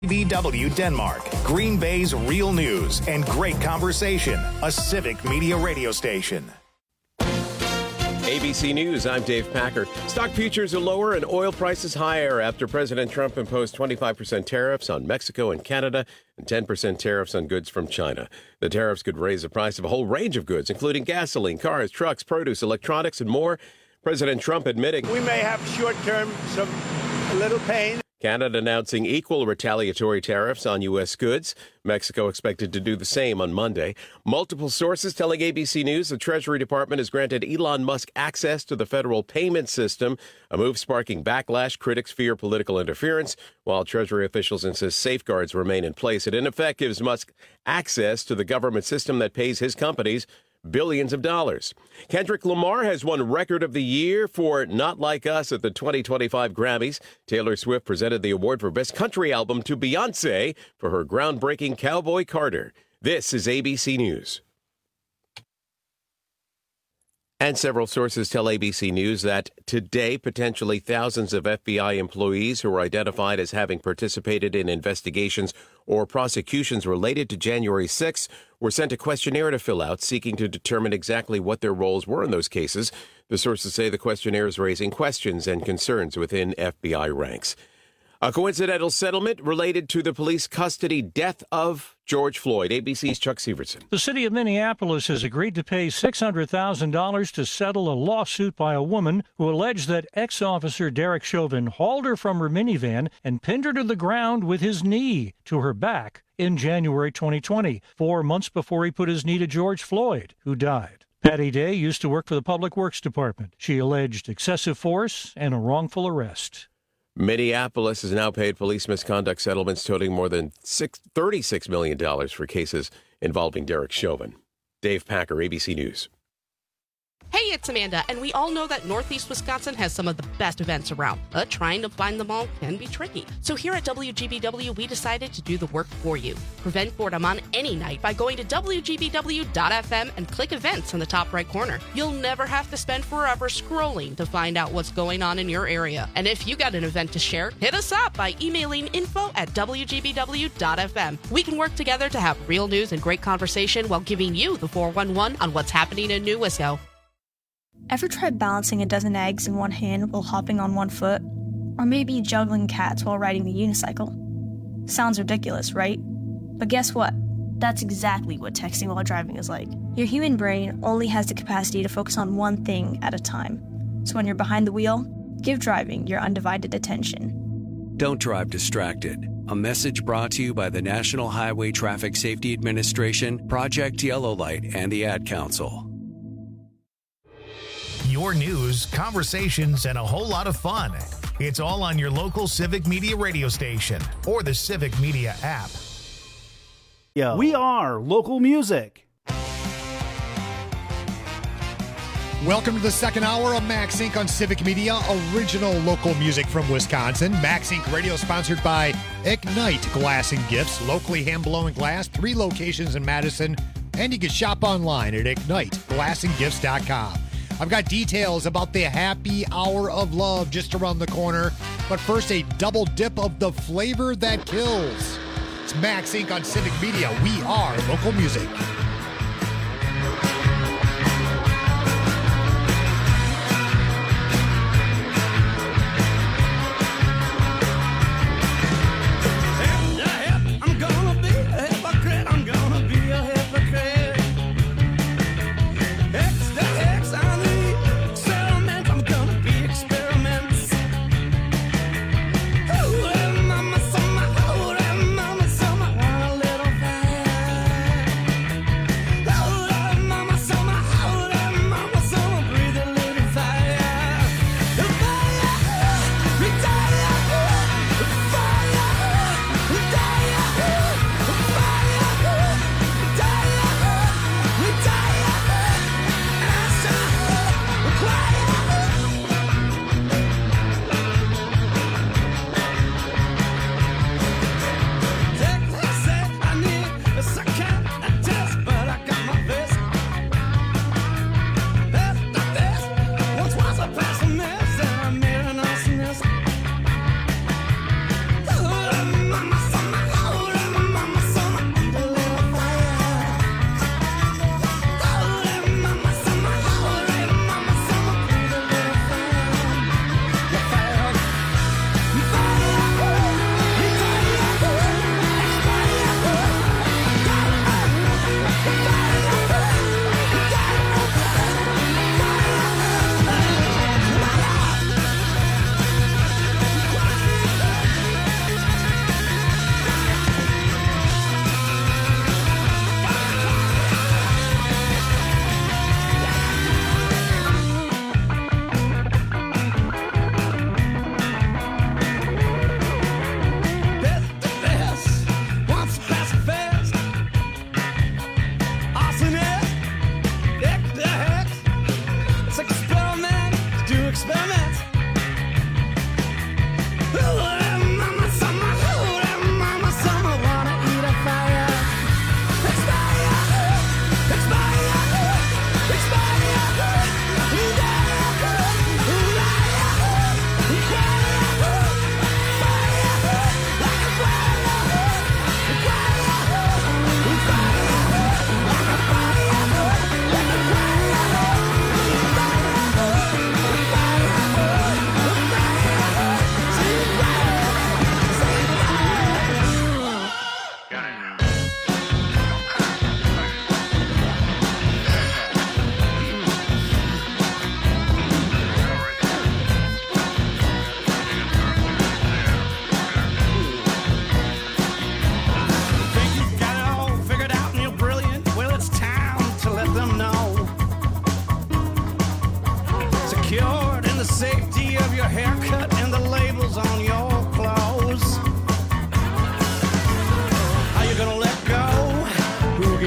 BW Denmark, Green Bay's real news and great conversation, a civic media radio station. ABC News, I'm Dave Packer. Stock futures are lower and oil prices higher after President Trump imposed 25% tariffs on Mexico and Canada and 10% tariffs on goods from China. The tariffs could raise the price of a whole range of goods, including gasoline, cars, trucks, produce, electronics, and more. President Trump admitting we may have short-term a little pain. Canada announcing equal retaliatory tariffs on U.S. goods. Mexico expected to do the same on Monday. Multiple sources telling ABC News the Treasury Department has granted Elon Musk access to the federal payment system, a move sparking backlash. Critics fear political interference, while Treasury officials insist safeguards remain in place. It in effect gives Musk access to the government system that pays his companies billions of dollars. Kendrick Lamar has won Record of the Year for Not Like Us at the 2025 Grammys. Taylor Swift presented the award for Best Country Album to Beyoncé for her groundbreaking Cowboy Carter. This is ABC News. And several sources tell ABC News that today, potentially thousands of FBI employees who are identified as having participated in investigations or prosecutions related to January 6th were sent a questionnaire to fill out, seeking to determine exactly what their roles were in those cases. The sources say the questionnaire is raising questions and concerns within FBI ranks. A coincidental settlement related to the police custody death of George Floyd. ABC's Chuck Severson. The city of Minneapolis has agreed to pay $600,000 to settle a lawsuit by a woman who alleged that ex-officer Derek Chauvin hauled her from her minivan and pinned her to the ground with his knee to her back in January 2020, 4 months before he put his knee to George Floyd, who died. Patty Day used to work for the Public Works Department. She alleged excessive force and a wrongful arrest. Minneapolis has now paid police misconduct settlements totaling more than $36 million for cases involving Derek Chauvin. Dave Packer, ABC News. Hey, it's Amanda, and we all know that Northeast Wisconsin has some of the best events around, but trying to find them all can be tricky. So here at WGBW, we decided to do the work for you. Prevent boredom on any night by going to WGBW.FM and click events in the top right corner. You'll never have to spend forever scrolling to find out what's going on in your area. And if you got an event to share, hit us up by emailing info@WGBW.FM. We can work together to have real news and great conversation while giving you the 411 on what's happening in New Wisco. Ever tried balancing a dozen eggs in one hand while hopping on one foot? Or maybe juggling cats while riding the unicycle? Sounds ridiculous, right? But guess what? That's exactly what texting while driving is like. Your human brain only has the capacity to focus on one thing at a time. So when you're behind the wheel, give driving your undivided attention. Don't drive distracted. A message brought to you by the National Highway Traffic Safety Administration, Project Yellow Light, and the Ad Council. Your news, conversations, and a whole lot of fun. It's all on your local Civic Media radio station or the Civic Media app. We are local music. Welcome to the second hour of Max Inc. on Civic Media, original local music from Wisconsin. Max Inc. Radio sponsored by Ignite Glass and Gifts, locally hand-blown glass, 3 locations in Madison, and you can shop online at IgniteGlassandGifts.com. I've got details about the happy hour of love just around the corner. But first, a double dip of the flavor that kills. It's Max Inc. on Civic Media. We are local music.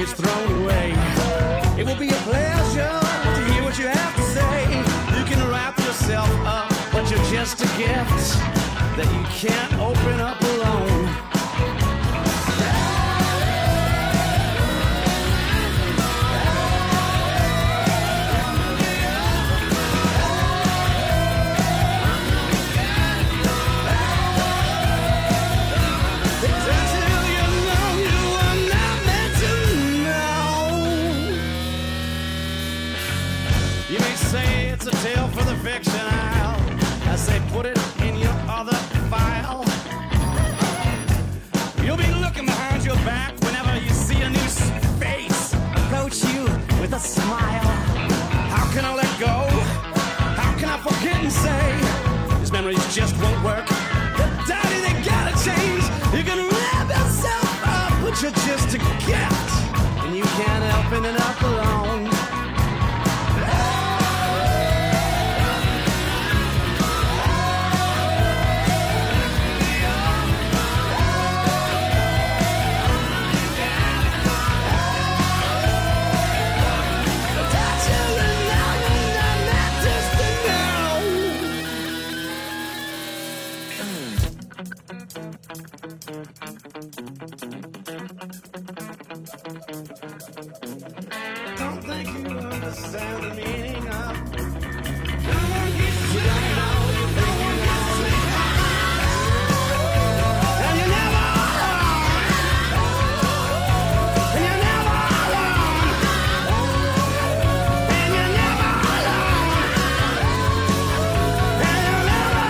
is thrown away. It will be a pleasure to hear what you have to say. You can wrap yourself up, but you're just a gift that you can't open up alone. It's a tale for the fiction aisle. I say put it in your other file. You'll be looking behind your back whenever you see a new face approach you with a smile. How can I let go? How can I forget and say these memories just won't work? The daddy, they gotta change. You can wrap yourself up, but you're just a gift, and you can't open it up alone. Don't think you understand the meaning of. No one gets you don't know. You think you know. And you're never alone. And you're never alone. And you're never alone. And you're never,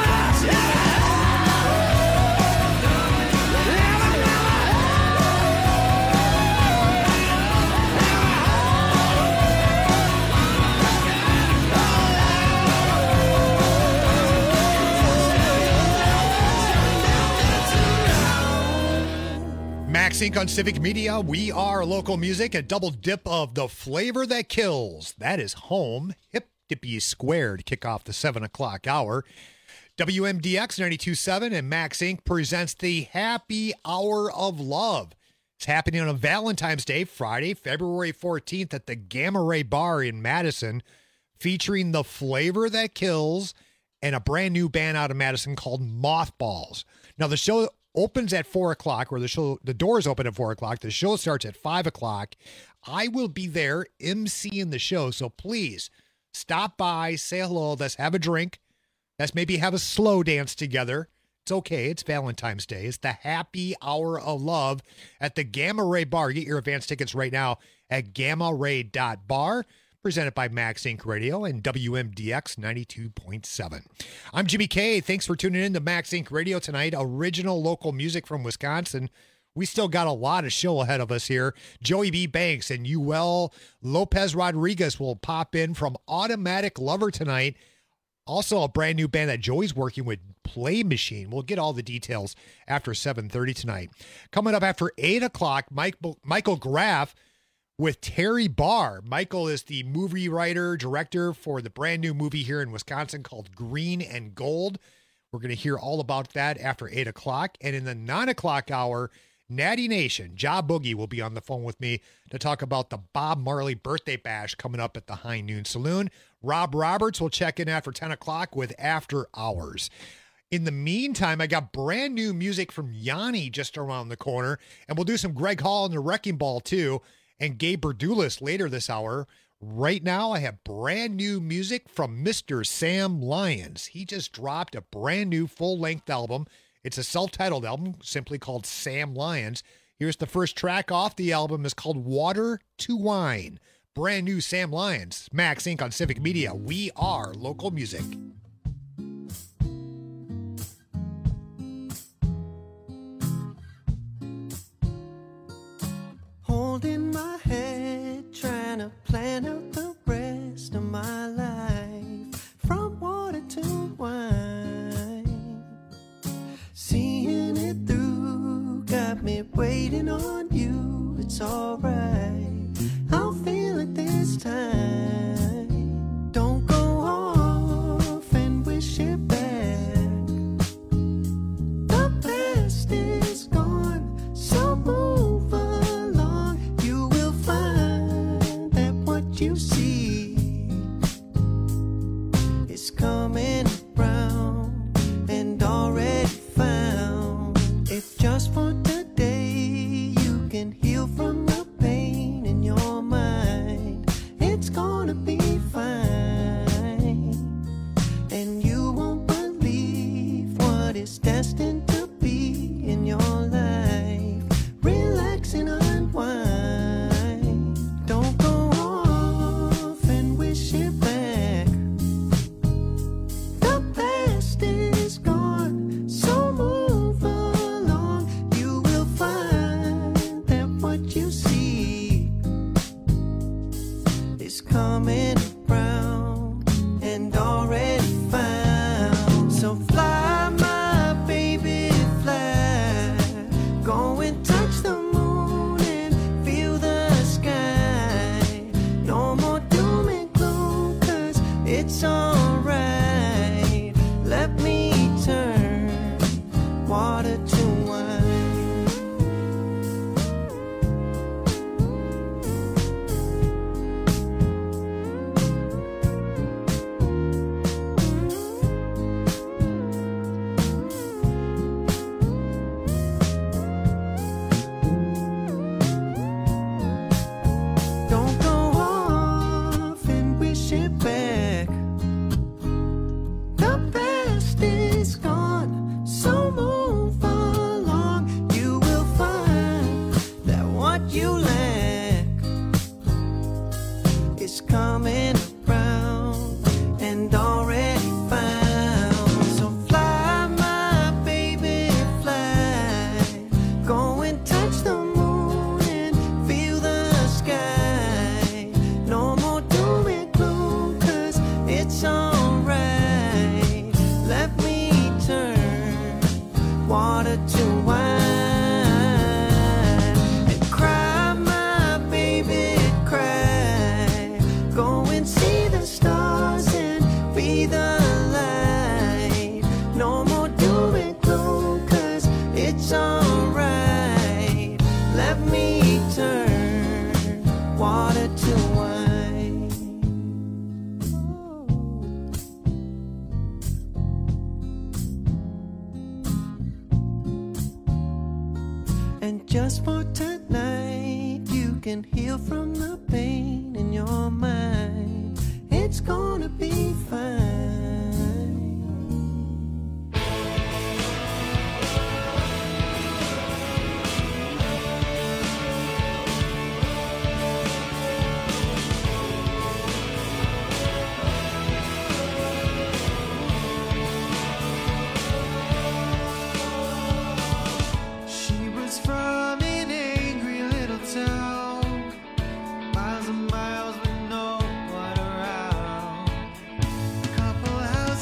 Max Inc. on Civic Media. We are local music, a double dip of the flavor that kills. That is home. Hip Dippy Squared kick off the 7 o'clock hour. WMDX 92.7 and Max Inc. presents the Happy Hour of Love. It's happening on a Valentine's Day, Friday, February 14th at the Gamma Ray Bar in Madison, featuring the flavor that kills and a brand new band out of Madison called Mothballs. Now, the show opens at 4 o'clock, or the doors open at 4 o'clock. The show starts at 5 o'clock. I will be there emceeing the show, so please stop by, say hello, let's have a drink. Let's maybe have a slow dance together. It's okay. It's Valentine's Day. It's the Happy Hour of Love at the Gamma Ray Bar. Get your advance tickets right now at gammaray.bar. Presented by Max Inc. Radio and WMDX 92.7. I'm Jimmy K. Thanks for tuning in to Max Inc. Radio tonight. Original local music from Wisconsin. We still got a lot of show ahead of us here. Joey B. Banks and Yuel Lopez Rodriguez will pop in from Automatic Lover tonight. Also a brand new band that Joey's working with, Play Machine. We'll get all the details after 7:30 tonight. Coming up after 8 o'clock, Michael Graff with Terry Barr. Michael is the movie writer, director for the brand new movie here in Wisconsin called Green and Gold. We're going to hear all about that after 8 o'clock. And in the 9 o'clock hour, Natty Nation, Ja Boogie will be on the phone with me to talk about the Bob Marley birthday bash coming up at the High Noon Saloon. Rob Roberts will check in after 10 o'clock with After Hours. In the meantime, I got brand new music from Yanni just around the corner, and we'll do some Greg Hall and the Wrecking Ball too, and Gabe Berdulis later this hour. Right now, I have brand new music from Mr. Sam Lyons. He just dropped a brand new full-length album. It's a self-titled album simply called Sam Lyons. Here's the first track off the album. Is called Water to Wine. Brand new Sam Lyons. Max Inc. on Civic Media. We are local music. Holding my head, trying to plan out the rest of my life. From water to wine, seeing it through, got me waiting on you. It's alright, I'll feel it this time. Don't go off and wish it back. The past is gone, so move along. You what you see is coming around and already found. If just for today you can heal from the pain in your mind, it's gonna be fine. And you won't believe what is destined to be in your life. Relax and unwind. Don't go off and wish it back. The past is gone, so move along. You will find that what you see is coming around and already found. So fly, my baby, fly. Go and touch the moon and feel the sky. No more doom and gloom, 'cause it's alright. Let me turn water to wine. Don't go off and wish it back. The past is gone, so move along. You will find that what you lack is coming around and already found. So fly, my baby, fly. Go and touch the moon and feel the sky. No more doom and gloom, 'cause it's alright. Let me turn water to wine. And cry, my baby, cry. Go and see the stars and be the light. No more doom and gloom, 'cause it's alright. Let me turn water to wine. And just for tonight, you can heal from the pain in your mind. It's gonna be fine. She was from an angry little town, miles and miles with no one around. Couple houses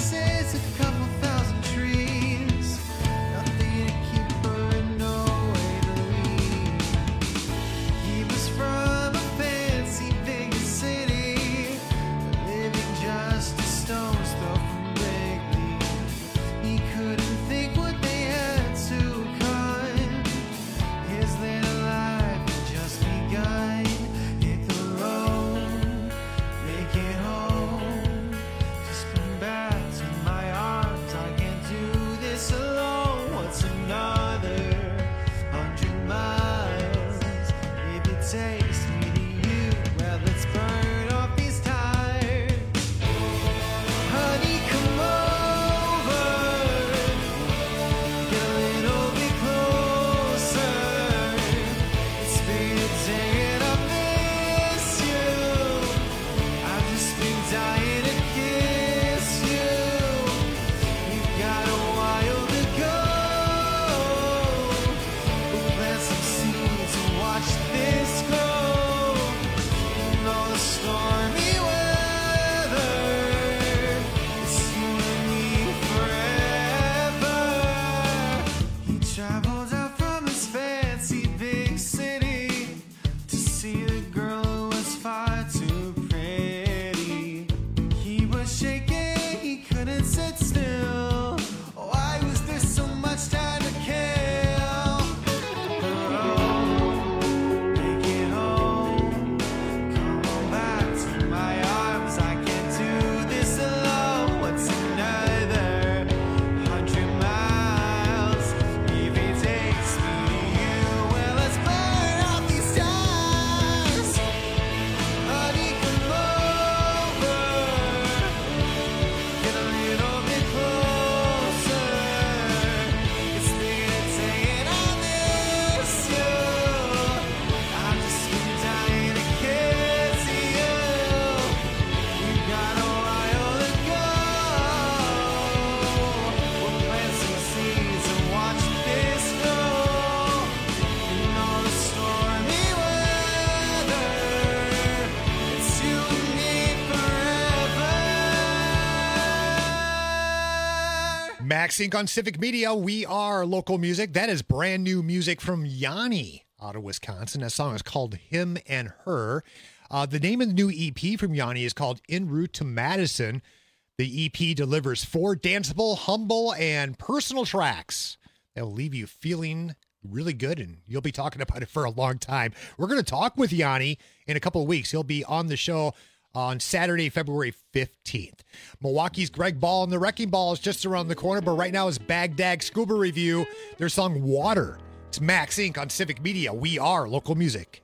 MaxSync on Civic Media. We are local music. That is brand new music from Yanni out of Wisconsin. That song is called Him and Her. The name of the new EP from Yanni is called En Route to Madison. The EP delivers 4 danceable, humble, and personal tracks that will leave you feeling really good, and you'll be talking about it for a long time. We're going to talk with Yanni in a couple of weeks. He'll be on the show on Saturday, February 15th. Milwaukee's Greg Ball and the Wrecking Ball is just around the corner, but right now is Bagdag Scuba Review. Their song Water. It's Max Inc. on Civic Media. We are local music.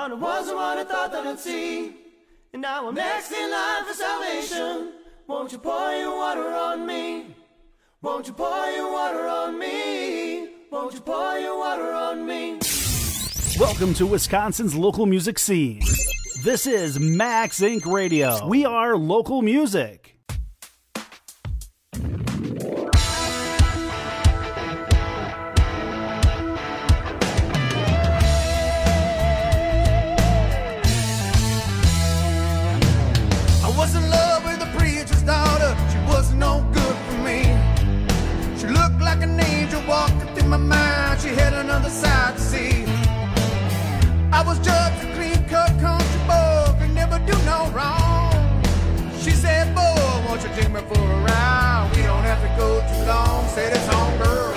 I was the one I thought that I'd see. And now I'm next in line for salvation. Won't you pour your water on me? Won't you pour your water on me? Won't you pour your water on me? Welcome to Wisconsin's local music scene. This is Max Inc. Radio. We are local music. I was in love with the preacher's daughter. She was no good for me. She looked like an angel walking through my mind. She had another side to see. I was just a clean-cut country boy, could never do no wrong. She said, boy, won't you take me for a ride? We don't have to go too long. Said it's on, girl.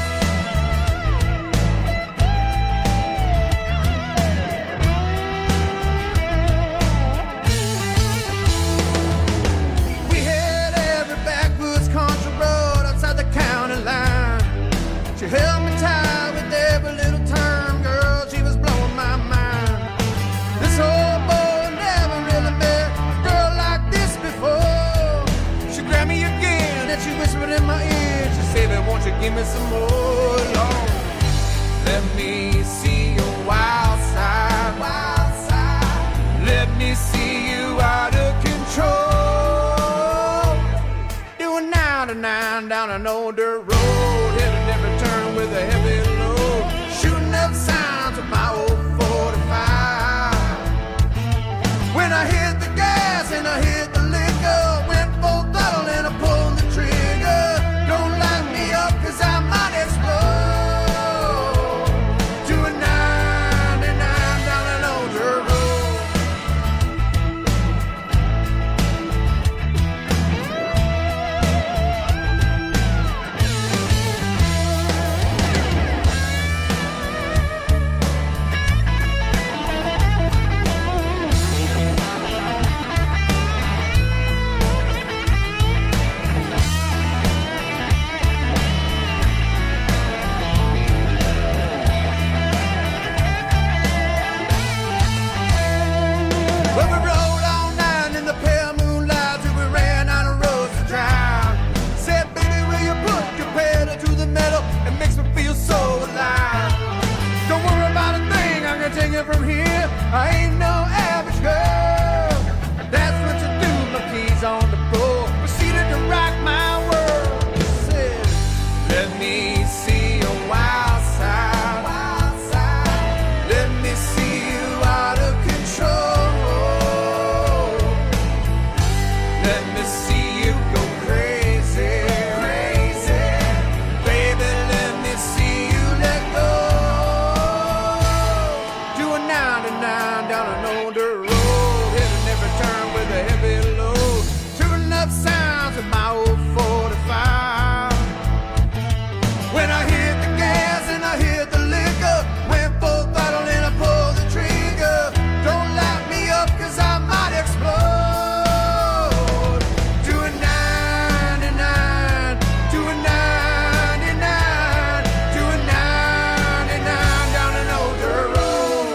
She held me tight with every little turn, girl, she was blowing my mind. This old boy never really met a girl like this before. She grabbed me again and she whispered in my ear. She said, "Baby, won't you give me some more, Lord? Let me see your wild side, wild side. Let me see you out of control. Doing 99 down an old dirt road. With a heavy load, shooting up sounds of my old 45. When I hit the gas and I hit the liquor, went full throttle and I pulled the trigger. Don't light me up 'cause I might explode. Doing 99 down an old dirt from here, I ain't no average girl. That's what you do, my keys on the floor. Proceeded to rock my world. Said, let me see your wild side, wild side. Let me see you out of control. Let me see you go crazy, crazy. Baby, let me see you let go. Down an older road, hitting every turn with a heavy load, shooting up sounds of my old 45. When I hit the gas and I hit the liquor, went full throttle and I pulled the trigger. Don't light me up 'cause I might explode. Doing 99, doing 99, doing 99 down an older road.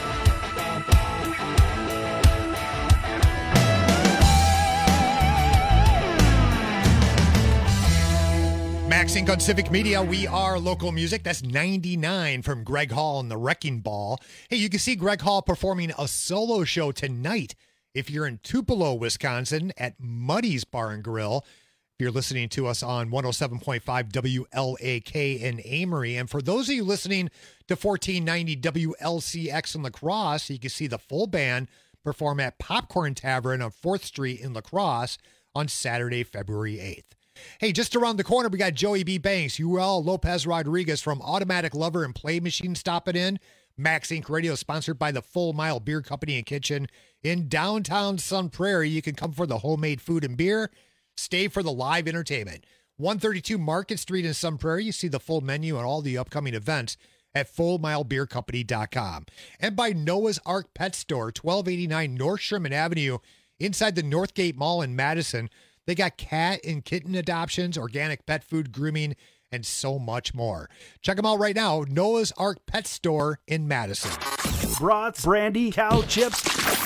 Max Inc. on Civic Media. We are local music. That's 99 from Greg Hall and the Wrecking Ball. Hey, you can see Greg Hall performing a solo show tonight if you're in Tupelo, Wisconsin at Muddy's Bar and Grill. If you're listening to us on 107.5 WLAK in Amory. And for those of you listening to 1490 WLCX in La Crosse, you can see the full band perform at Popcorn Tavern on 4th Street in La Crosse on Saturday, February 8th. Hey, just around the corner, we got Joey B. Banks, Uriel Lopez Rodriguez from Automatic Lover and Play Machine stopping in. Max Inc. Radio, sponsored by the Full Mile Beer Company and Kitchen in downtown Sun Prairie. You can come for the homemade food and beer, stay for the live entertainment. 132 Market Street in Sun Prairie. You see the full menu and all the upcoming events at FullMileBeerCompany.com. And by Noah's Ark Pet Store, 1289 North Sherman Avenue, inside the Northgate Mall in Madison. They got cat and kitten adoptions, organic pet food, grooming, and so much more. Check them out right now, Noah's Ark Pet Store in Madison. Brats, brandy, cow chips,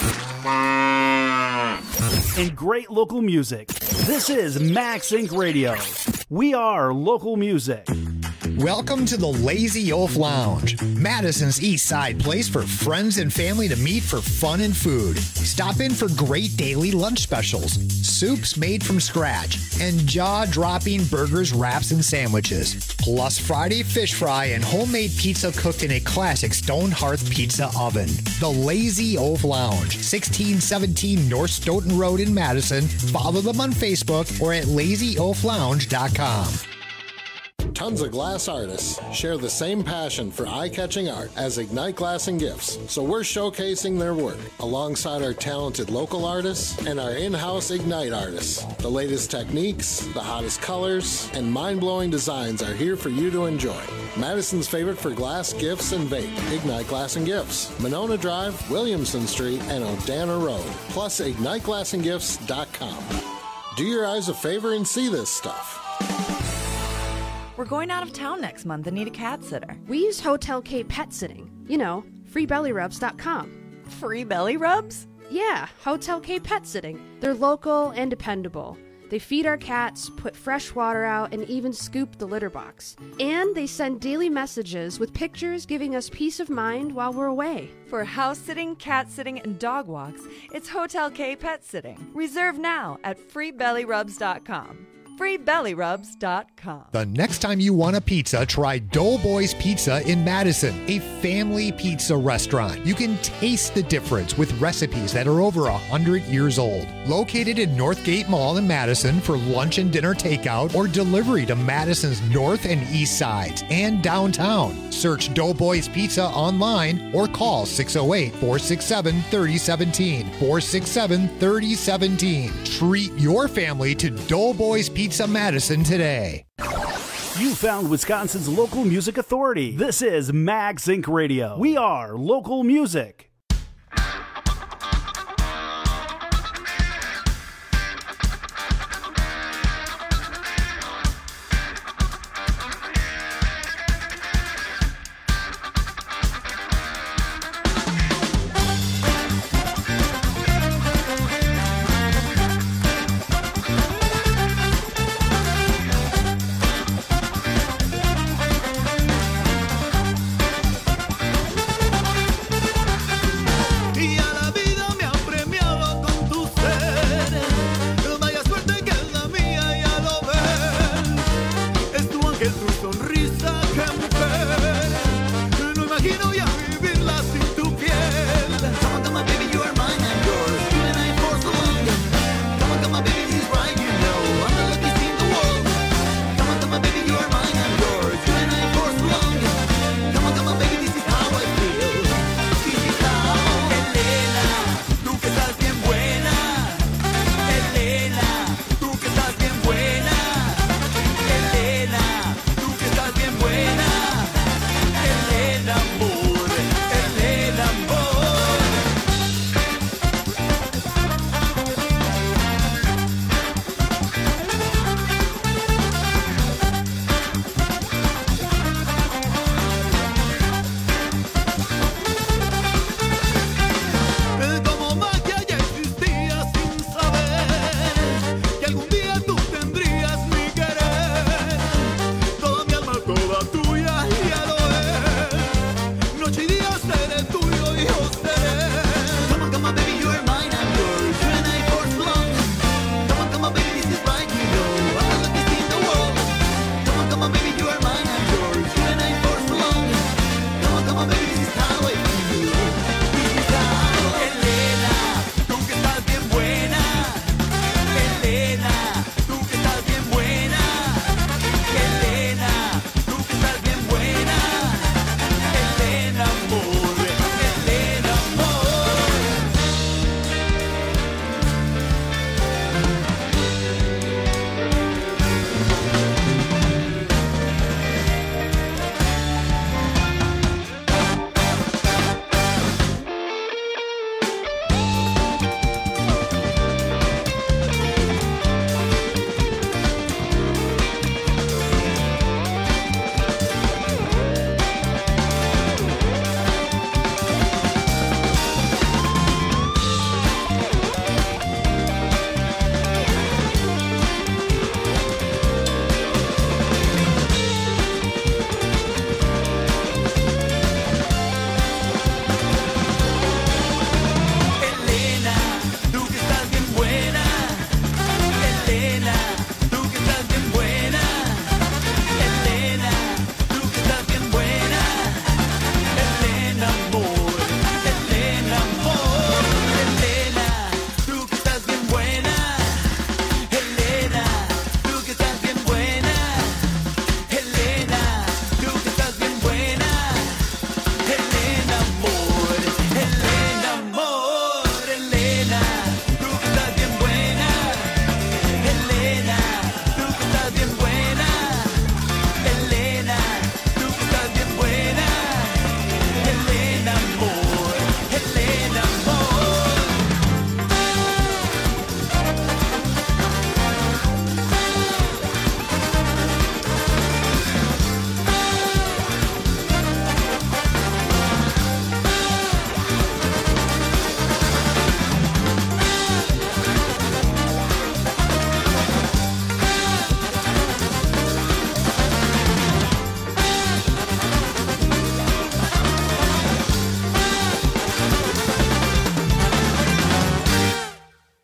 and great local music. This is Max Inc. Radio. We are local music. Welcome to the Lazy Oaf Lounge, Madison's East Side place for friends and family to meet for fun and food. Stop in for great daily lunch specials, soups made from scratch, and jaw-dropping burgers, wraps, and sandwiches. Plus Friday fish fry and homemade pizza cooked in a classic stone hearth pizza oven. The Lazy Oaf Lounge, 1617 North Stoughton Road in Madison. Follow them on Facebook or at lazyoaflounge.com. Tons of glass artists share the same passion for eye-catching art as Ignite Glass and Gifts, so we're showcasing their work alongside our talented local artists and our in-house Ignite artists. The latest techniques, the hottest colors, and mind-blowing designs are here for you to enjoy. Madison's favorite for glass, gifts, and vape, Ignite Glass and Gifts, Monona Drive, Williamson Street, and O'Dana Road, plus IgniteGlassandGifts.com. Do your eyes a favor and see this stuff. We're going out of town next month and need a cat sitter. We use Hotel K Pet Sitting. You know, freebellyrubs.com. Free belly rubs? Yeah, Hotel K Pet Sitting. They're local and dependable. They feed our cats, put fresh water out, and even scoop the litter box. And they send daily messages with pictures giving us peace of mind while we're away. For house sitting, cat sitting, and dog walks, it's Hotel K Pet Sitting. Reserve now at freebellyrubs.com. freebellyrubs.com. The next time you want a pizza, try Doughboys Pizza in Madison, a family pizza restaurant. You can taste the difference with recipes that are over 100 years old. Located in Northgate Mall in Madison for lunch and dinner takeout or delivery to Madison's north and east sides and downtown. Search Doughboys Pizza online or call 608-467-3017. 467-3017. Treat your family to Doughboys Pizza Madison today. You found Wisconsin's local music authority. This is Max Inc. Radio. We are local music.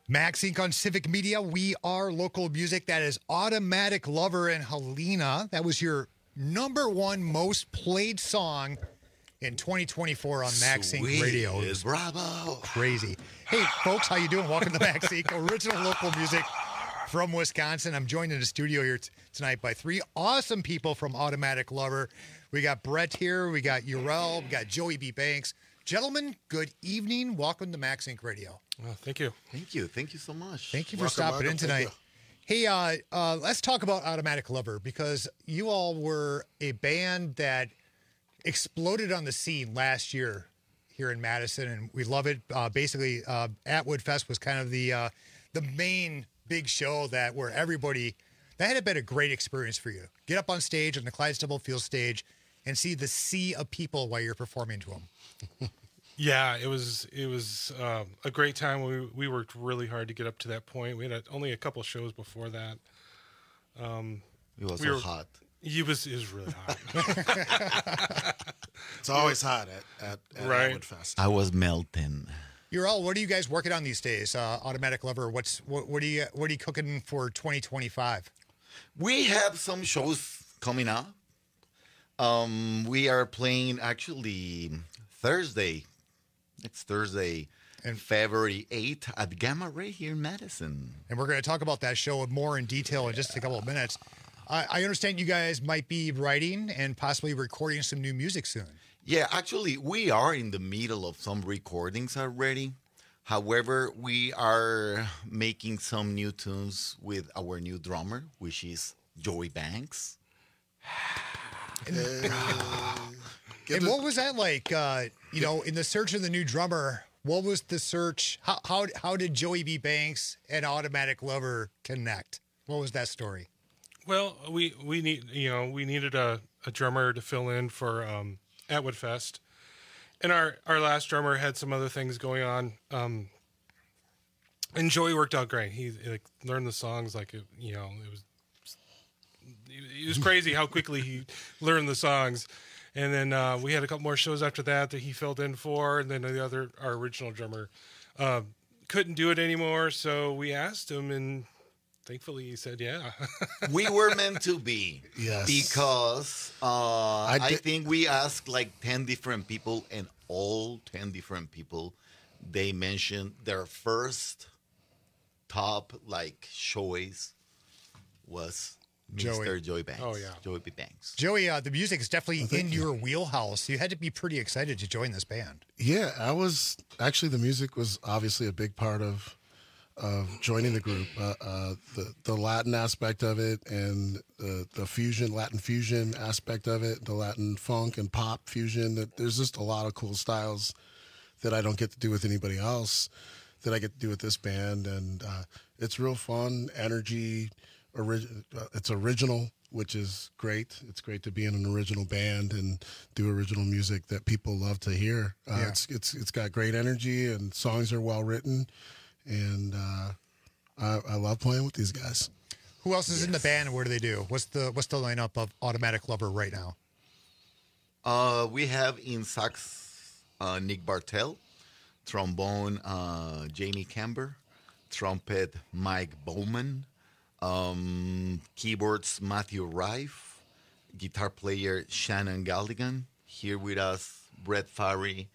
Max Inc. on Civic Media. We are local music. That is Automatic Lover and Helena. That was your number one most played song in 2024 on Max Inc. Radio. Bravo. Crazy. Hey, folks, how you doing? Welcome to Max Inc., original local music from Wisconsin. I'm joined in the studio here tonight by three awesome people from Automatic Lover. We got Brett here. We got Urel. We got Joey B. Banks. Gentlemen, good evening. Welcome to Max Inc. Radio. Well, thank you. Thank you. Thank you so much. Thank you for stopping in tonight. Hey, let's talk about Automatic Lover, because you all were a band that exploded on the scene last year here in Madison, and we love it. Basically, Atwood Fest was kind of the main big show that had been a great experience for you. Get up on stage on the Clydesdale Field stage and see the sea of people while you're performing to them. Yeah, it was a great time. We worked really hard to get up to that point. We had only a couple shows before that. It was so hot. It was really hot. It's always hot at Atwood Fest. I was melting. Urel, what are you guys working on these days? Automatic Lover. What are you cooking for 2025? We have some shows coming up. We are playing actually next Thursday, February 8th at Gamma Ray here in Madison. And we're going to talk about that show more in detail in just a couple of minutes. I understand you guys might be writing and possibly recording some new music soon. Yeah, actually, we are in the middle of some recordings already. However, we are making some new tunes with our new drummer, which is Joey Banks. And what was that like? In the search of the new drummer, what was the search? How did Joey B. Banks and Automatic Lover connect? What was that story? Well, we needed a drummer to fill in for Atwood Fest, and our last drummer had some other things going on. And Joey worked out great. He learned the songs it was crazy how quickly he learned the songs. And then we had a couple more shows after that he filled in for, and then our original drummer couldn't do it anymore, so we asked him, and thankfully he said yeah. We were meant to be. Yes. Because I think we asked 10 different people, and all 10 different people, they mentioned their first top choice was Mr. Joey Banks. Oh, yeah. Joey B. Banks. Joey, the music is definitely in your wheelhouse. You had to be pretty excited to join this band. Yeah, the music was obviously a big part of joining the group. The Latin aspect of it, and the Latin fusion aspect of it, the Latin funk and pop fusion. There's just a lot of cool styles that I don't get to do with anybody else that I get to do with this band, and it's real fun, energy. It's original, which is great. It's great to be in an original band and do original music that people love to hear. It's got great energy, and songs are well written, and I love playing with these guys. Who else is in the band, and what do they do? What's the lineup of Automatic Lover right now? We have in sax Nick Bartel, trombone Jamie Camber, trumpet Mike Bowman, keyboards Matthew Rife, guitar player Shannon Galligan. Here with us, Brett Ferry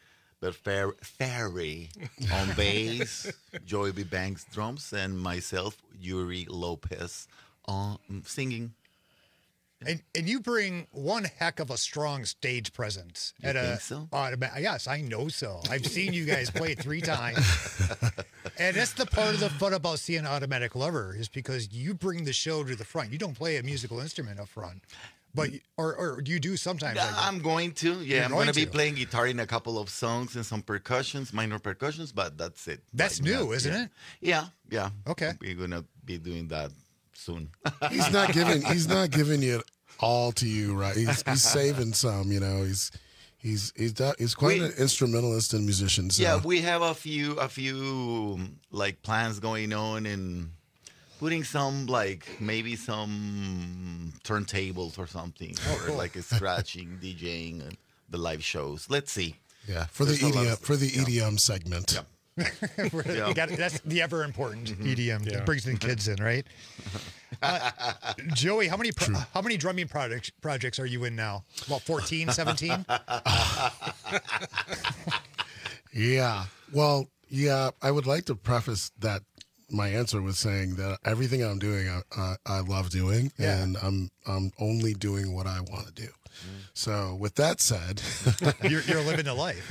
on bass, Joey B. Banks drums, and myself, Yuri Lopez, on singing. And you bring one heck of a strong stage presence. You think so? Yes, I know so. I've seen you guys play 3 times. And that's the part of the fun about seeing Automatic Lover, is because you bring the show to the front. You don't play a musical instrument up front. But or you do sometimes. I'm going to. Yeah, I'm going to be playing guitar in a couple of songs and some percussions, minor percussions, but that's it. That's new, isn't it? Yeah. Okay. We're going to be doing that soon. He's not giving you all to you, right? He's saving some, He's quite an instrumentalist and musician. So. Yeah, we have a few plans going on, and putting some maybe some turntables or something, or a scratching, DJing, and the live shows. Let's see. Yeah, for the EDM segment. Yeah. You that's the ever important EDM. It brings the kids in, right? Joey, how many drumming projects are you in now? About 14, 17? Yeah. Well, yeah, I would like to preface that my answer with saying that everything I'm doing, I love doing, and I'm only doing what I want to do. So with that said, you're living the life,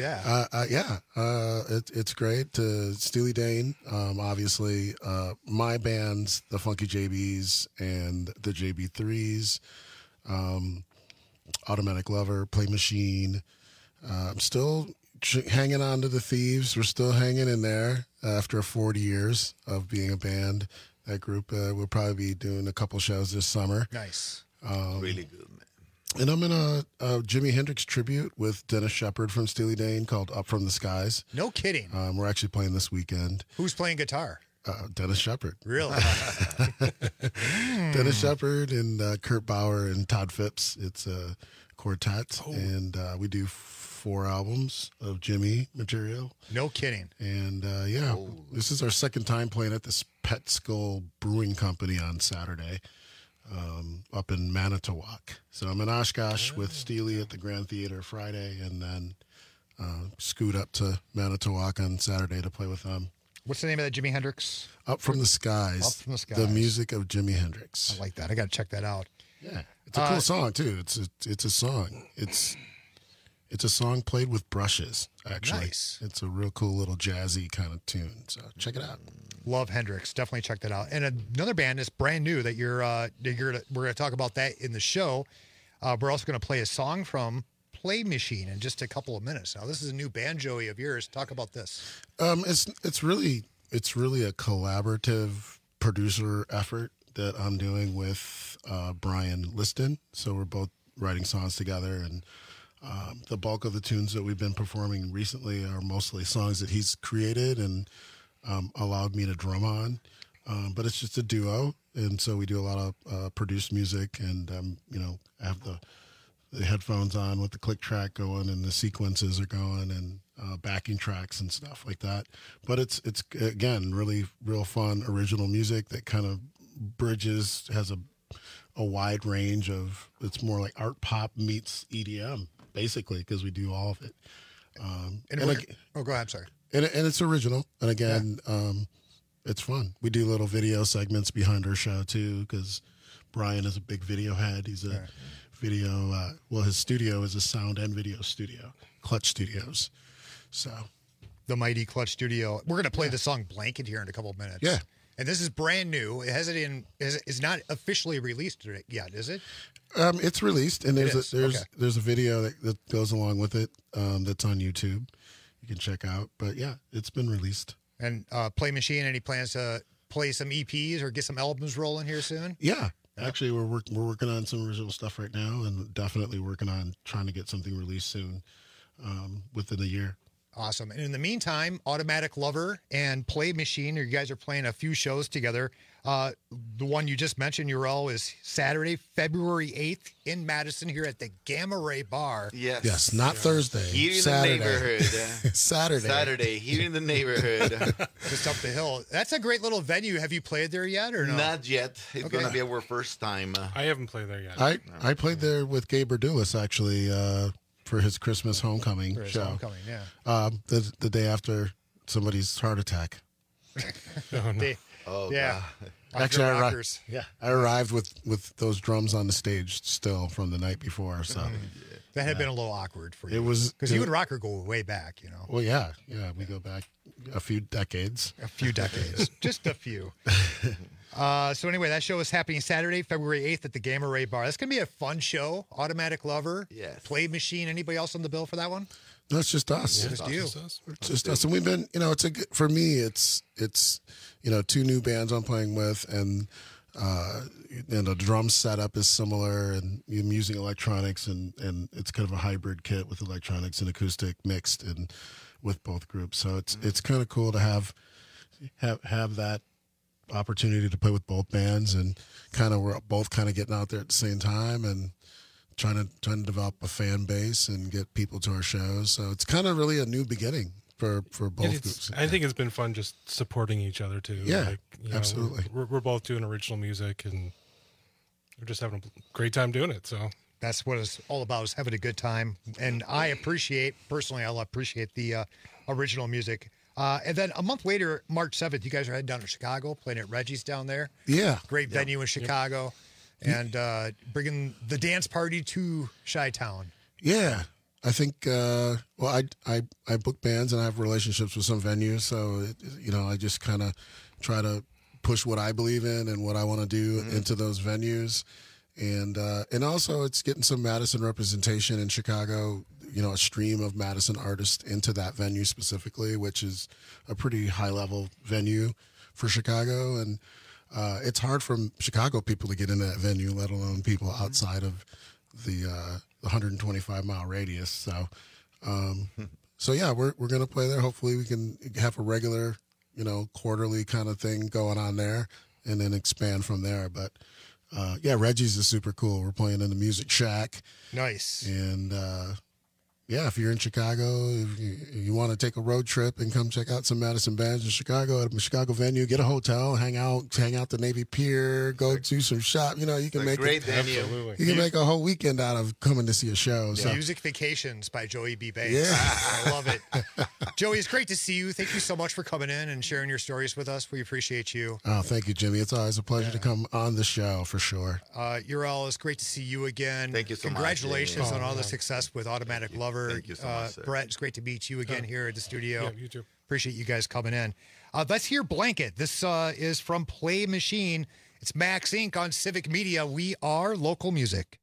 it's great. Steely Dan, obviously, my bands, the Funky JBs and the JB3s, Automatic Lover, Play Machine. I'm still hanging on to the Thieves. We're still hanging in there after 40 years of being a band. That group will probably be doing a couple shows this summer. Nice, really good, man. And I'm in a Jimi Hendrix tribute with Dennis Shepard from Steely Dan called Up From the Skies. No kidding. We're actually playing this weekend. Who's playing guitar? Dennis Shepard. Really? Dennis Shepard and Kurt Bauer and Todd Phipps. It's a quartet, and we do 4 albums of Jimmy material. No kidding. And this is our second time playing at this Pet Skull Brewing Company on Saturday. Up in Manitowoc. So I'm in Oshkosh with Steely at the Grand Theater Friday, and then scoot up to Manitowoc on Saturday to play with them. What's the name of that Jimi Hendrix? Up From the Skies. Up From the Skies. The music of Jimi Hendrix. I like that. I got to check that out. Yeah, it's a cool song too. It's a song. It's a song played with brushes. Actually, nice. It's a real cool little jazzy kind of tune. So check it out. Love Hendrix. Definitely check that out. And another band that's brand new that we're going to talk about that in the show. We're also going to play a song from Play Machine in just a couple of minutes. Now, this is a new band, Joey, of yours. Talk about this. It's really a collaborative producer effort that I'm doing with Brian Liston. So we're both writing songs together, and the bulk of the tunes that we've been performing recently are mostly songs that he's created and allowed me to drum on. But it's just a duo, and so we do a lot of produced music, and I have the headphones on with the click track going, and the sequences are going, and backing tracks and stuff like that. But it's again really real fun original music that kind of bridges, has a wide range of. It's more like art pop meets EDM basically, because we do all of it. Go ahead. I'm sorry. And it's original, and again, it's fun. We do little video segments behind our show too, because Brian is a big video head. He's a video. His studio is a sound and video studio, Clutch Studios. So, the mighty Clutch Studio. We're going to play the song "Blanket" here in a couple of minutes. Yeah, and this is brand new. It has it in. Is not officially released yet, is it? It's released, and there's a video that goes along with it that's on YouTube. You can check out. But yeah, it's been released. And Play Machine, any plans to play some EPs or get some albums rolling here soon? Yeah. Actually, we're working on some original stuff right now, and definitely working on trying to get something released soon, within a year. Awesome. And in the meantime, Automatic Lover and Play Machine, you guys are playing a few shows together. The one you just mentioned, Urel, is Saturday, February 8th in Madison here at the Gamma Ray Bar. Yes, not Thursday. Here Saturday. in the neighborhood. Saturday, here in the neighborhood. Just up the hill. That's a great little venue. Have you played there yet or no? Not yet. It's going to be our first time. I haven't played there yet. I played there with Gabe Berdulis, actually, for his Christmas homecoming show. Homecoming, the day after somebody's heart attack. Yeah. Actually, I arrived with those drums on the stage still from the night before. So that had been a little awkward for you. It was because you and Rocker go way back, Well, yeah, we go back a few decades. Just a few. So anyway, that show is happening Saturday, February 8th at the Gamma Ray Bar. That's going to be a fun show. Automatic Lover, Play Machine. Anybody else on the bill for that one? No, it's just us. Just you. It's just us. And we've been, for me, it's 2 new bands I'm playing with, and the drum setup is similar, and I'm using electronics, and it's kind of a hybrid kit with electronics and acoustic mixed and with both groups. So it's kind of cool to have that opportunity to play with both bands, and we're both kind of getting out there at the same time and trying to develop a fan base and get people to our shows. So it's kind of really a new beginning for both groups. I think it's been fun just supporting each other too. Yeah, like, absolutely. We're both doing original music, and we're just having a great time doing it. So that's what it's all about, is having a good time. And I appreciate the original music. And then a month later, March 7th, you guys are heading down to Chicago, playing at Reggie's down there. Yeah. Great venue in Chicago. And bringing the dance party to Chi-Town. Yeah. I think, I book bands and I have relationships with some venues. So, I just kind of try to push what I believe in and what I want to do into those venues. And also it's getting some Madison representation in Chicago, a stream of Madison artists into that venue specifically, which is a pretty high level venue for Chicago. And it's hard for Chicago people to get into that venue, let alone people outside of the 125-mile radius. So, yeah, we're going to play there. Hopefully we can have a regular, quarterly kind of thing going on there and then expand from there. But, Reggie's is super cool. We're playing in the Music Shack. Nice. And, if you're in Chicago, if you want to take a road trip and come check out some Madison bands in Chicago at a Chicago venue, get a hotel, hang out the Navy Pier, go do some shop. You can make great venue. You can make a whole weekend out of coming to see a show. Yeah. So. Music Vacations by Joey B. Bates. Yeah. I love it. Joey, it's great to see you. Thank you so much for coming in and sharing your stories with us. We appreciate you. Oh, thank you, Jimmy. It's always a pleasure to come on the show for sure. Ural, it's great to see you again. Thank you so much. Congratulations on all the success with Automatic Lover. Thank you so much. Brett, it's great to meet you again here at the studio. Yeah, you too. Appreciate you guys coming in. Let's hear Blanket. This is from Play Machine. It's Max Inc. on Civic Media. We are local music.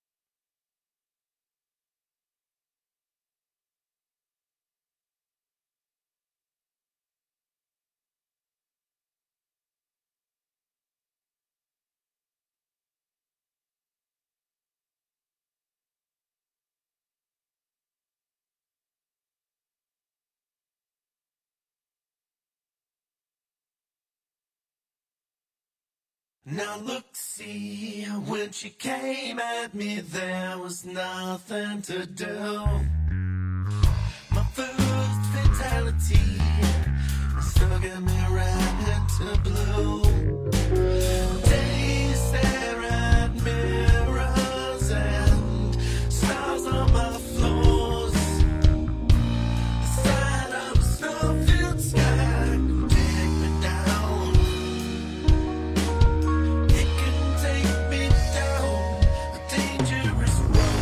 Now look, see, when she came at me, there was nothing to do. My first fatality still got me right into blue. Days stare at mirrors and stars on my floors. The sight of a snow-filled sky can take me down. It can take me down a dangerous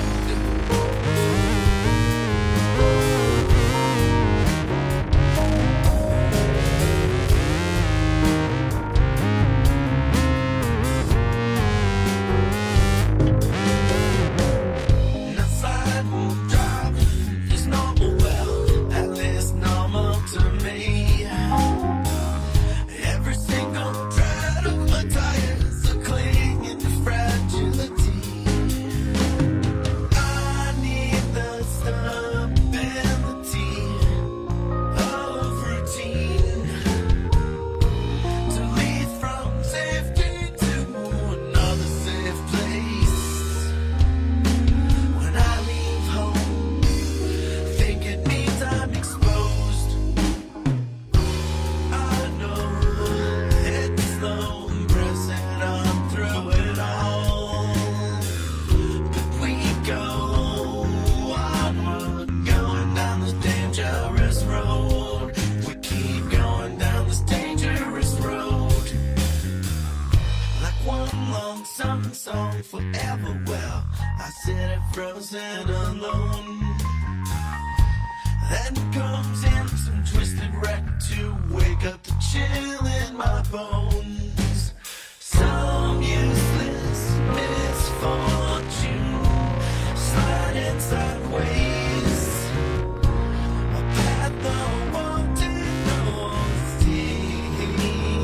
song forever. Well, I sit there frozen alone. Then comes in some twisted wreck to wake up the chill in my bones. Some useless misfortune sliding sideways. A path I wanted no see.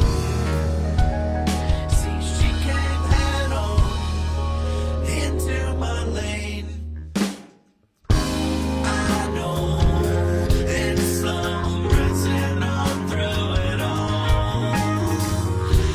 See, she came head on into my lane. I know it's some pressing on through it all.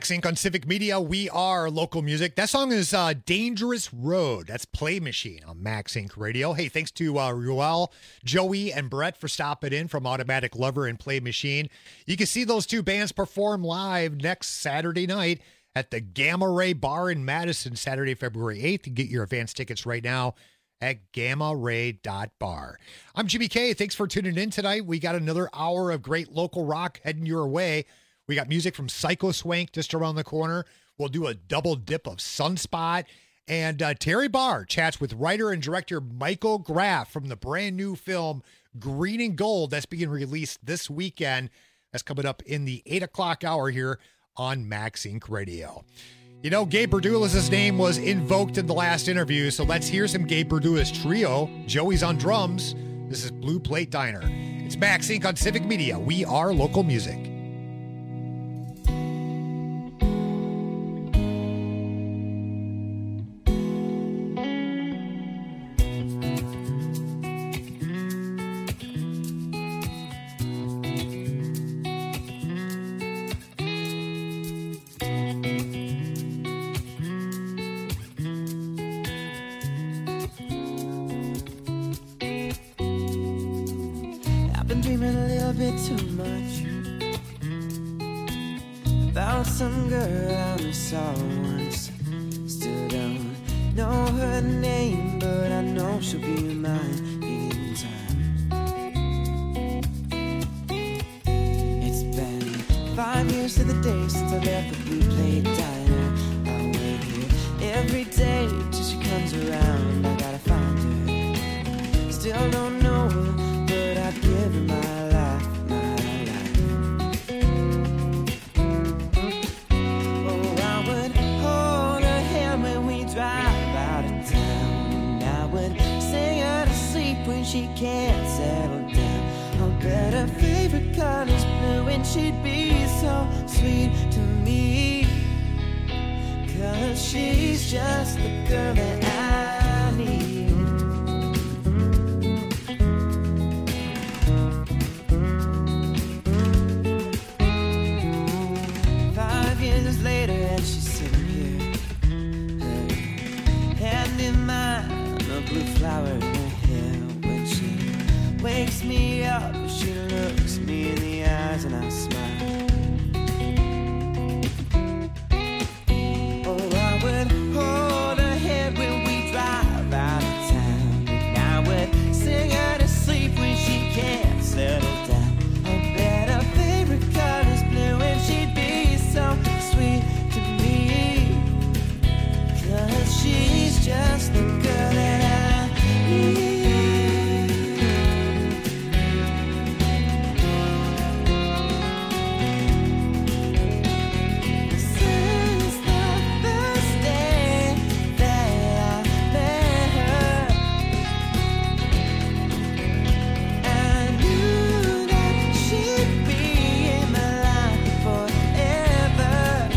Max Inc. on Civic Media. We are local music. That song is Dangerous Road. That's Play Machine on Max Inc. Radio. Hey, thanks to Ruel, Joey, and Brett for stopping in from Automatic Lover and Play Machine. You can see those two bands perform live next Saturday night at the Gamma Ray Bar in Madison, Saturday, February 8th. You can get your advance tickets right now at gammaray.bar. I'm Jimmy K. Thanks for tuning in tonight. We got another hour of great local rock heading your way. We got music from Psycho Swank just around the corner. We'll do a double dip of Sunspot. And Terry Barr chats with writer and director Michael Graff from the brand new film Green and Gold that's being released this weekend. That's coming up in the 8 o'clock hour here on Max Inc. Radio. You know, Gabe Berdulis' name was invoked in the last interview, so let's hear some Gabe Berdulis trio. Joey's on drums. This is Blue Plate Diner. It's Max Inc. on Civic Media. We are local music. Some girl I saw once. Still don't know her name, but I know she'll be mine in time. It's been 5 years to the day since I left the Blue Plate Diner. I wait here every day till she comes around. I gotta find her. Still don't know her, but I'd give her my life. When she can't settle down, I'll bet her favorite color's blue, and she'd be so sweet to me. 'Cause she's just the girl that I need. Years later, and she's sitting here, her hand in mine, a blue flower in her hair. When she wakes me up, she looks me in the eyes, and I smile. Oh, I would hold her hand when we drive out of town, and I would sing her to sleep when she can't settle down. I bet her favorite color's blue, and she'd be so sweet to me. 'Cause she's just the girl that I need. Since the first day that I met her, I knew that she'd be in my life forever.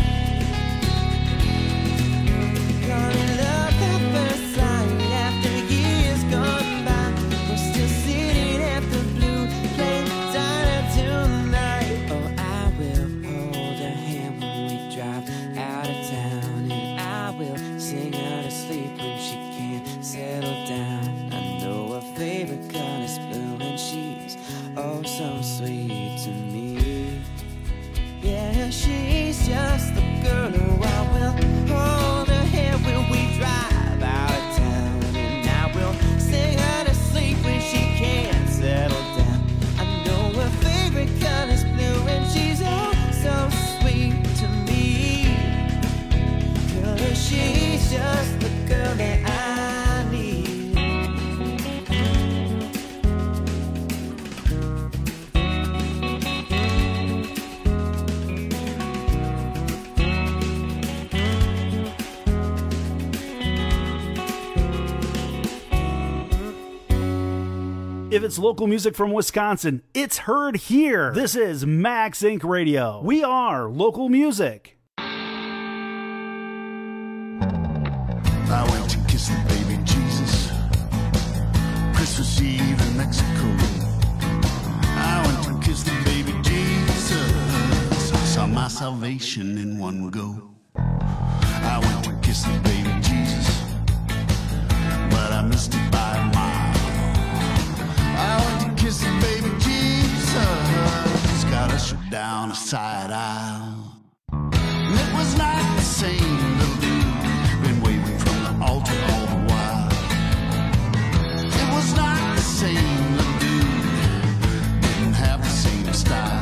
Calling love at first sight after years gone by. We're still sitting at the Blue Plate Diner tonight. Oh, I will hold her hand when we drive out of town, and I will sing her to sleep when she can't settle down. I know her favorite color's blue, and she's oh so sweet to me. Yeah, she's just the girl who I will hold her hand when we drive out of town, and I will sing her to sleep when she can't settle down. I know her favorite color's blue, and she's oh so sweet to me. 'Cause she's just the girl that I need. If it's local music from Wisconsin, it's heard here. This is Max Inc. Radio. We are local music. I went to kiss the baby Jesus, Christmas Eve in Mexico. I went to kiss the baby Jesus, saw myself salvation in one go. I went to kiss the baby Jesus, but I missed it by a mile. I went to kiss the baby Jesus, got ushered down a side aisle. And it was not the same little dude, been waving from the altar all the while. It was not the same little dude, didn't have the same style.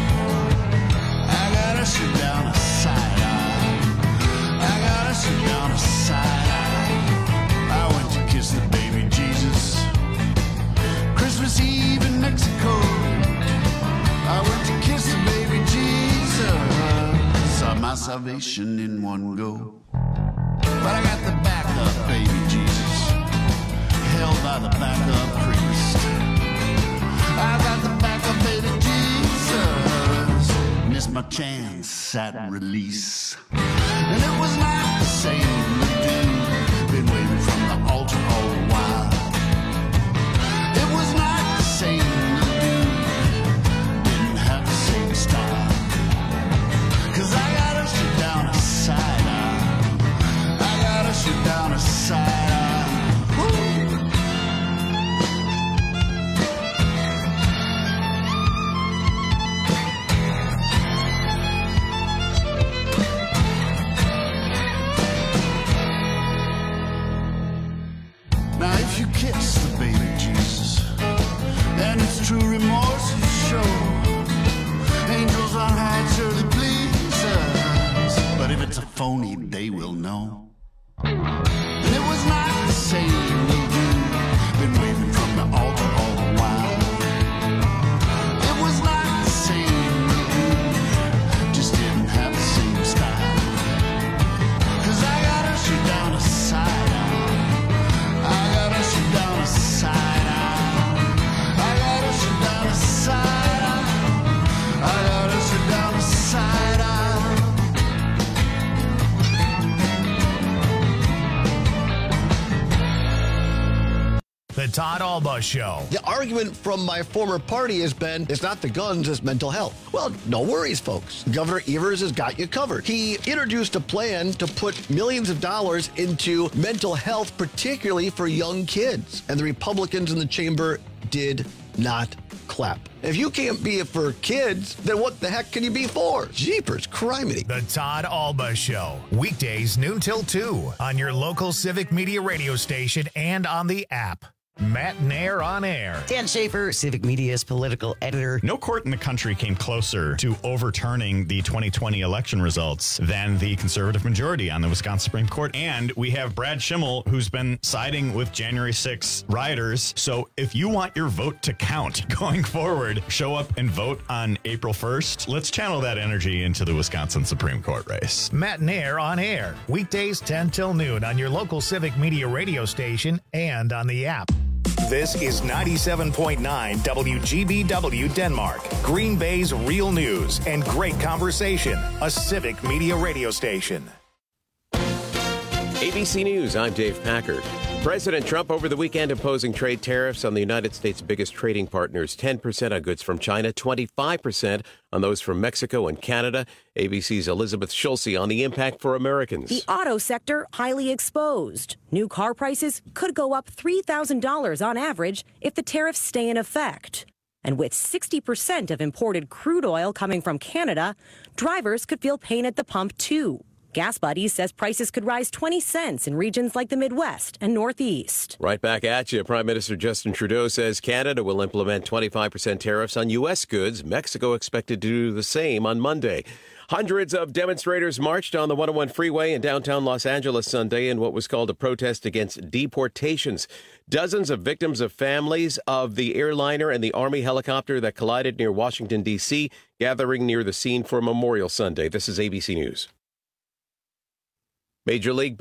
I got ushered down a side aisle. I got ushered down a side aisle. I went to kiss the baby Jesus, Christmas Eve in Mexico. I went to kiss the baby Jesus, saw my salvation in one go. But I got the backup baby Jesus, held by the backup priest. I got the backup baby Jesus, missed my chance at release. And it was not the same dude, been waiting from the altar all the while. It was not the same dude, didn't have the same style. Cause I got ushered down a side aisle. I got ushered down a side aisle. Now if you kiss the baby Jesus, and it's true remorse you show, angels on high surely please us. But if it's a phony, they will know. And it was not the same little dude, been waving from the altar all the while. It was not the same little dude, just didn't have the same style. Cause I got ushered down a side aisle. I got ushered down a side aisle. I got ushered down a side aisle. I got ushered down a side aisle. The Todd Alba Show. The argument from my former party has been, it's not the guns, it's mental health. Well, no worries, folks. Governor Evers has got you covered. He introduced a plan to put millions of dollars into mental health, particularly for young kids. And the Republicans in the chamber did not clap. If you can't be it for kids, then what the heck can you be for? Jeepers, criminy. The Todd Alba Show. Weekdays noon till 2 on your local Civic Media radio station and on the app. Matt Nair on air. Dan Schaefer, Civic Media's political editor. No court in the country came closer to overturning the 2020 election results than the conservative majority on the Wisconsin Supreme Court. And we have Brad Schimmel, who's been siding with January 6 rioters. So if you want your vote to count going forward, show up and vote on April 1st. Let's channel that energy into the Wisconsin Supreme Court race. Matt Nair on air. Weekdays 10 till noon on your local Civic Media radio station and on the app. This is 97.9 WGBW Denmark, Green Bay's real news and great conversation, a Civic Media radio station. ABC News, I'm Dave Packard. President Trump over the weekend imposing trade tariffs on the United States' biggest trading partners, 10% on goods from China, 25% on those from Mexico and Canada. ABC's Elizabeth Schulze on the impact for Americans. The auto sector highly exposed. New car prices could go up $3,000 on average if the tariffs stay in effect. And with 60% of imported crude oil coming from Canada, drivers could feel pain at the pump too. Gas Buddies says prices could rise 20 cents in regions like the Midwest and Northeast. Right back at you. Prime Minister Justin Trudeau says Canada will implement 25% tariffs on U.S. goods. Mexico expected to do the same on Monday. Hundreds of demonstrators marched on the 101 freeway in downtown Los Angeles Sunday in what was called a protest against deportations. Dozens of victims of families of the airliner and the Army helicopter that collided near Washington, D.C., gathering near the scene for Memorial Sunday. This is ABC News. Major League